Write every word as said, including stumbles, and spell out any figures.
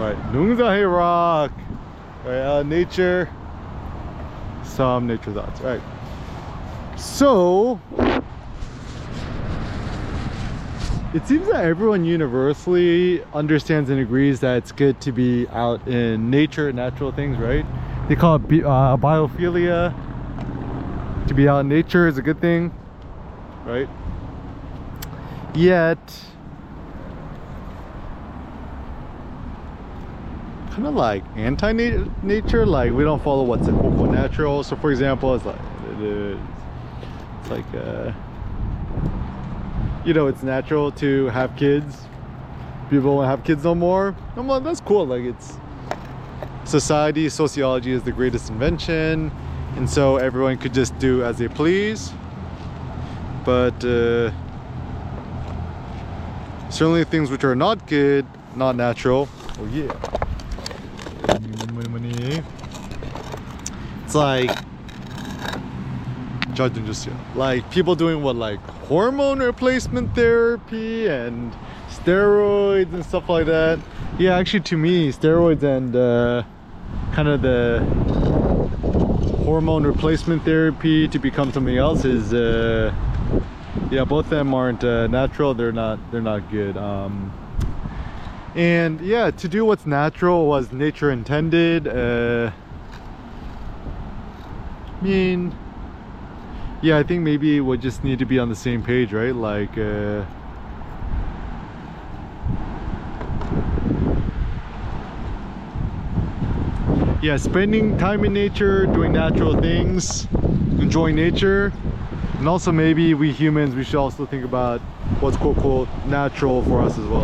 Right, Nungzahe Rock. Right, uh, nature. Some nature thoughts. Right. So it seems that everyone universally understands and agrees that it's good to be out in nature, natural things, right? They call it bi uh, biophilia. To be out in nature is a good thing, right? Yet, kind of like anti-nature, like we don't follow what's quote unquote natural. So for example, it's like it's like uh you know, it's natural to have kids. People won't have kids no more. No more, that's cool. Like, it's society, sociology is the greatest invention, and so everyone could just do as they please. But uh, certainly things which are not good, not natural. Oh yeah. Money, money, money. It's like judging just like people doing what, like hormone replacement therapy and steroids and stuff like that. Yeah, actually to me steroids and uh, kind of the hormone replacement therapy to become something else is uh, yeah, both of them aren't uh, natural. They're not they're not good. Um, and yeah, to do what's natural was nature intended. uh, I mean, yeah, I think maybe we just need to be on the same page, right? Like, uh, yeah, spending time in nature, doing natural things, enjoying nature, and also maybe we humans, we should also think about what's quote unquote natural for us as well.